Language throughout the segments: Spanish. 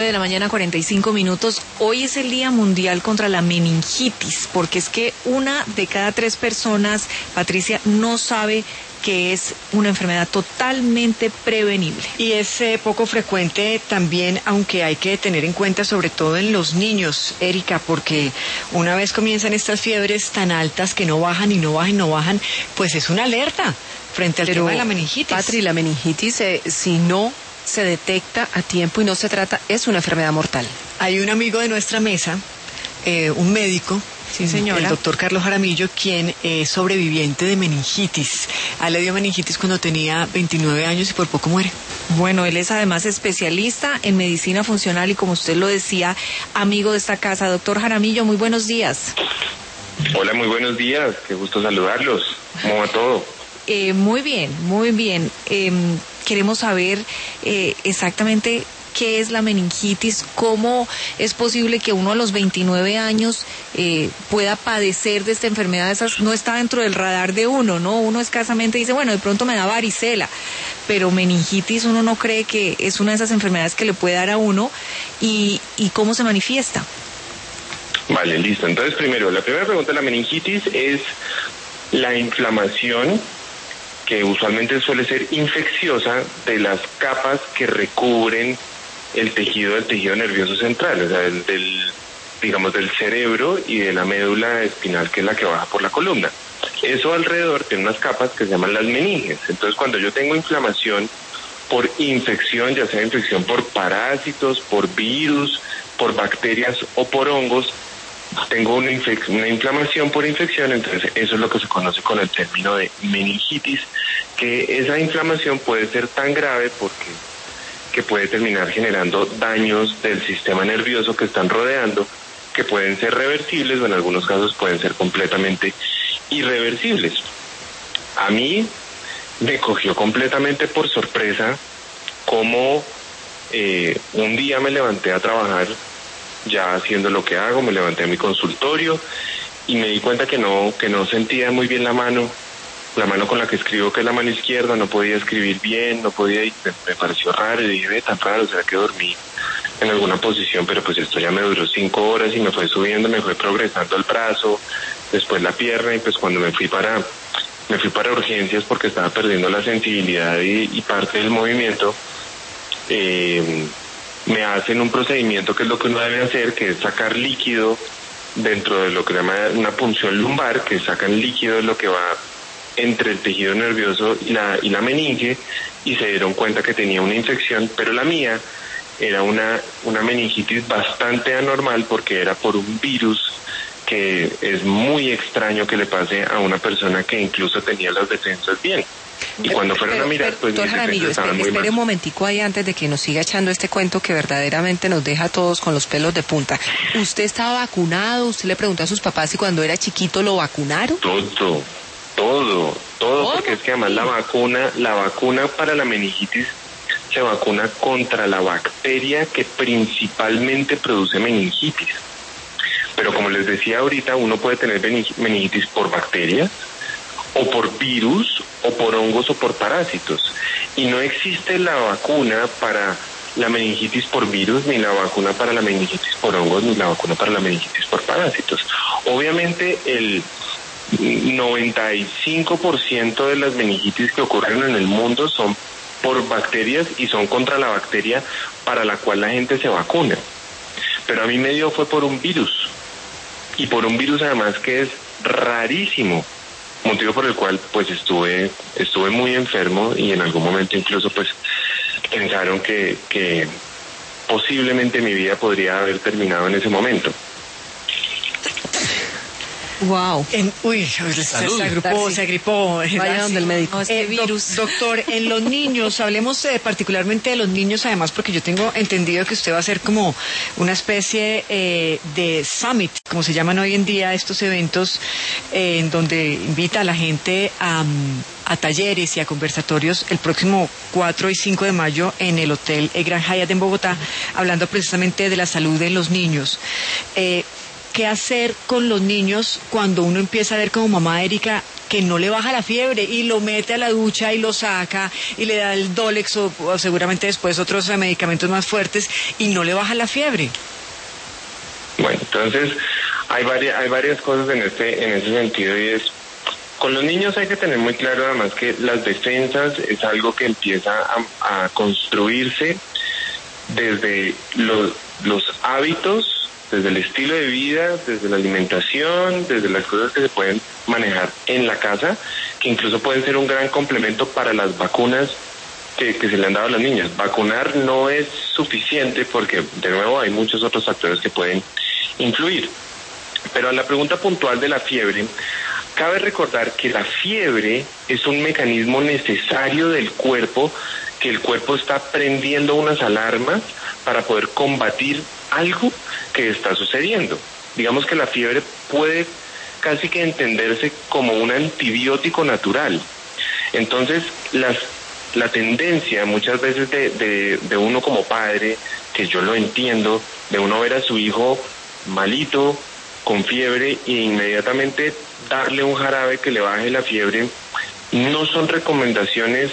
De la mañana, 45 minutos. Hoy es el Día Mundial contra la Meningitis, porque es que 1 de cada 3 personas, Patricia, no sabe que es una enfermedad totalmente prevenible. Y es poco frecuente también, aunque hay que tener en cuenta sobre todo en los niños, Erika, porque una vez comienzan estas fiebres tan altas que no bajan y no bajan y no bajan, pues es una alerta frente al tema de la meningitis. Patri, la meningitis, si no se detecta a tiempo y no se trata, es una enfermedad mortal. Hay un amigo de nuestra mesa, un médico, sí, señora, el doctor Carlos Jaramillo, quien es sobreviviente de meningitis. A él le dio meningitis cuando tenía 29 años y por poco muere. Bueno, él es además especialista en medicina funcional y, como usted lo decía, amigo de esta casa. Doctor Jaramillo, muy buenos días. Hola, muy buenos días, qué gusto saludarlos. ¿Cómo va todo? Muy bien, muy bien. Queremos saber exactamente qué es la meningitis, cómo es posible que uno a los 29 años pueda padecer de esta enfermedad. No está dentro del radar de uno, ¿no? Uno escasamente dice, bueno, de pronto me da varicela, pero meningitis uno no cree que es una de esas enfermedades que le puede dar a uno. ¿Y cómo se manifiesta? Vale, listo. Entonces, primero, la primera pregunta de la meningitis es la inflamación, que usualmente suele ser infecciosa, de las capas que recubren el tejido del tejido nervioso central, o sea, del cerebro y de la médula espinal, que es la que baja por la columna. Eso alrededor tiene unas capas que se llaman las meninges. Entonces, cuando yo tengo inflamación por infección, ya sea infección por parásitos, por virus, por bacterias o por hongos, tengo una inflamación por infección, entonces eso es lo que se conoce con el término de meningitis, que esa inflamación puede ser tan grave que puede terminar generando daños del sistema nervioso que están rodeando, que pueden ser reversibles o en algunos casos pueden ser completamente irreversibles. A mí me cogió completamente por sorpresa cómo un día me levanté a trabajar, ya haciendo lo que hago, me levanté a mi consultorio y me di cuenta que no sentía muy bien la mano con la que escribo, que es la mano izquierda, no podía escribir bien, no podía, y me pareció raro, y dije, tan raro, será que dormí en alguna posición, pero pues esto ya me duró 5 horas y me fue subiendo, me fue progresando el brazo, después la pierna, y pues cuando me fui para urgencias porque estaba perdiendo la sensibilidad y parte del movimiento, me hacen un procedimiento que es lo que uno debe hacer, que es sacar líquido dentro de lo que se llama una punción lumbar, que sacan líquido de lo que va entre el tejido nervioso y la meninge, y se dieron cuenta que tenía una infección, pero la mía era una meningitis bastante anormal porque era por un virus que es muy extraño que le pase a una persona que incluso tenía las defensas bien. Y cuando fueron a mirar, pues doctor Jaramillo, espere un momentico ahí antes de que nos siga echando este cuento que verdaderamente nos deja a todos con los pelos de punta. ¿Usted estaba vacunado? ¿Usted le preguntó a sus papás si cuando era chiquito lo vacunaron? Todo, porque es que además la vacuna para la meningitis se vacuna contra la bacteria que principalmente produce meningitis. Pero como les decía ahorita, uno puede tener meningitis por bacterias, o por virus, o por hongos, o por parásitos. Y no existe la vacuna para la meningitis por virus, ni la vacuna para la meningitis por hongos, ni la vacuna para la meningitis por parásitos. Obviamente el 95% de las meningitis que ocurren en el mundo son por bacterias y son contra la bacteria para la cual la gente se vacuna. Pero a mí me dio fue por un virus, y por un virus además que es rarísimo, motivo por el cual pues estuve muy enfermo, y en algún momento incluso pues pensaron que posiblemente mi vida podría haber terminado en ese momento. Wow. Se agripó. Vaya donde el médico. No, este virus. Doctor, en los niños, hablemos particularmente de los niños, además, porque yo tengo entendido que usted va a hacer como una especie de summit, como se llaman hoy en día estos eventos, en donde invita a la gente a talleres y a conversatorios el próximo 4 y 5 de mayo en el Hotel Gran Hyatt en Bogotá, hablando precisamente de la salud de los niños. qué hacer con los niños cuando uno empieza a ver como mamá Erika que no le baja la fiebre y lo mete a la ducha y lo saca y le da el Dolex o seguramente después otros medicamentos más fuertes y no le baja la fiebre? Bueno, entonces hay varias cosas en ese sentido, y es, con los niños hay que tener muy claro además que las defensas es algo que empieza a construirse desde los hábitos, desde el estilo de vida, desde la alimentación, desde las cosas que se pueden manejar en la casa, que incluso pueden ser un gran complemento para las vacunas que se le han dado a los niños. Vacunar no es suficiente porque, de nuevo, hay muchos otros factores que pueden influir. Pero a la pregunta puntual de la fiebre, cabe recordar que la fiebre es un mecanismo necesario del cuerpo, que el cuerpo está prendiendo unas alarmas para poder combatir algo que está sucediendo. Digamos que la fiebre puede casi que entenderse como un antibiótico natural. Entonces, la tendencia muchas veces de uno como padre, que yo lo entiendo, de uno ver a su hijo malito, con fiebre, e inmediatamente darle un jarabe que le baje la fiebre, no son recomendaciones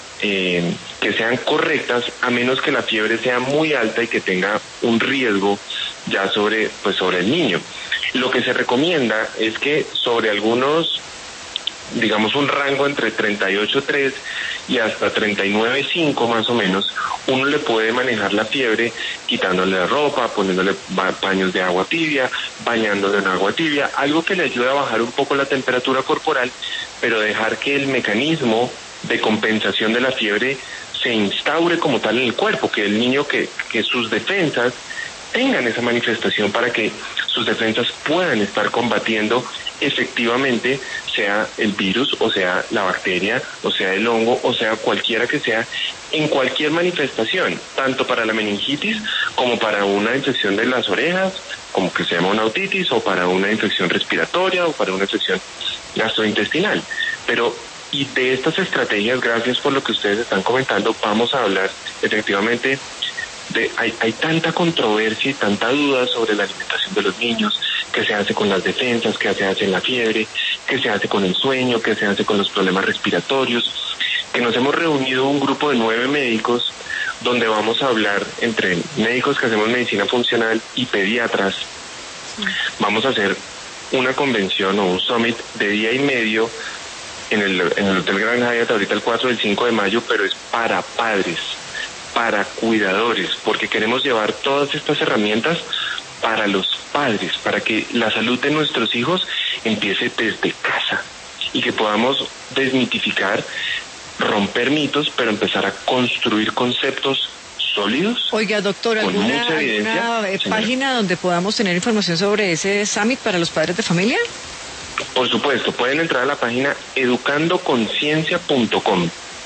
que sean correctas, a menos que la fiebre sea muy alta y que tenga un riesgo ya sobre el niño. Lo que se recomienda es que sobre algunos, digamos un rango entre 38.3 y hasta 39.5 más o menos, uno le puede manejar la fiebre quitándole la ropa, poniéndole paños de agua tibia, bañándole en agua tibia, algo que le ayude a bajar un poco la temperatura corporal, pero dejar que el mecanismo de compensación de la fiebre se instaure como tal en el cuerpo, que el niño, que sus defensas tengan esa manifestación para que sus defensas puedan estar combatiendo efectivamente, sea el virus, o sea la bacteria, o sea el hongo, o sea cualquiera que sea, en cualquier manifestación, tanto para la meningitis como para una infección de las orejas, como que se llama una otitis, o para una infección respiratoria, o para una infección gastrointestinal. Y de estas estrategias, gracias por lo que ustedes están comentando, vamos a hablar efectivamente hay tanta controversia y tanta duda sobre la alimentación de los niños, qué se hace con las defensas, qué se hace en la fiebre, qué se hace con el sueño, qué se hace con los problemas respiratorios, que nos hemos reunido un grupo de 9 médicos donde vamos a hablar entre médicos que hacemos medicina funcional y pediatras. Vamos a hacer una convención o un summit de día y medio en el Hotel Grand Hyatt ahorita el 4 y el 5 de mayo, pero es para padres, para cuidadores, porque queremos llevar todas estas herramientas para los padres, para que la salud de nuestros hijos empiece desde casa y que podamos desmitificar, romper mitos, pero empezar a construir conceptos sólidos. Oiga, doctor, ¿alguna página donde podamos tener información sobre ese summit para los padres de familia? Por supuesto, pueden entrar a la página educandoconciencia.com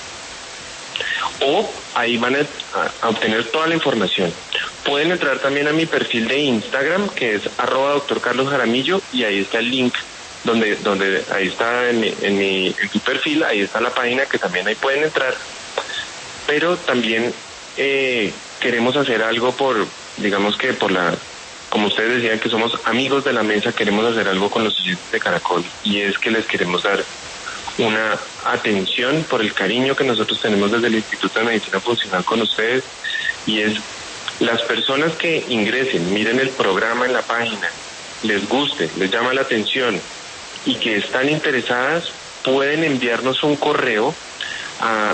o ahí van a obtener toda la información. Pueden entrar también a mi perfil de Instagram, que es @doctorcarlosjaramillo, y ahí está el link donde ahí está en tu perfil, ahí está la página que también ahí pueden entrar. Pero también queremos hacer algo como ustedes decían que somos amigos de la mesa, queremos hacer algo con los oyentes de Caracol, y es que les queremos dar una atención por el cariño que nosotros tenemos desde el Instituto de Medicina Funcional con ustedes, y es las personas que ingresen, miren el programa en la página, les guste, les llama la atención y que están interesadas, pueden enviarnos un correo a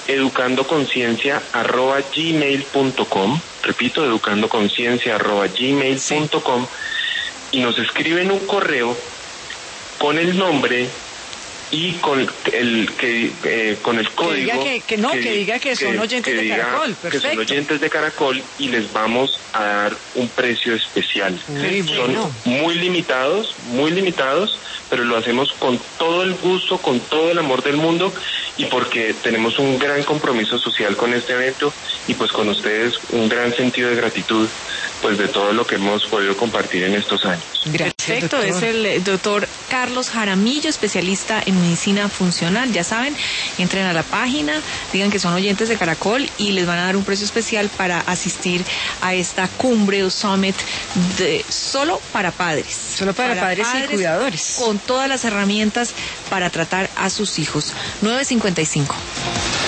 educandoconciencia@gmail.com, repito, educandoconciencia@gmail.com, y nos escriben un correo con el nombre y con el código que diga que son oyentes de Caracol. Perfecto. Que son oyentes de Caracol, y les vamos a dar un precio especial. Son muy limitados, pero lo hacemos con todo el gusto, con todo el amor del mundo, y porque tenemos un gran compromiso social con este evento, y pues con ustedes un gran sentido de gratitud pues de todo lo que hemos podido compartir en estos años. Gracias, Perfecto, doctor. es el doctor Carlos Jaramillo, especialista en medicina funcional. Ya saben, entren a la página, digan que son oyentes de Caracol y les van a dar un precio especial para asistir a esta cumbre o summit solo para padres. Solo para padres y cuidadores. Con todas las herramientas para tratar a sus hijos. 9:55.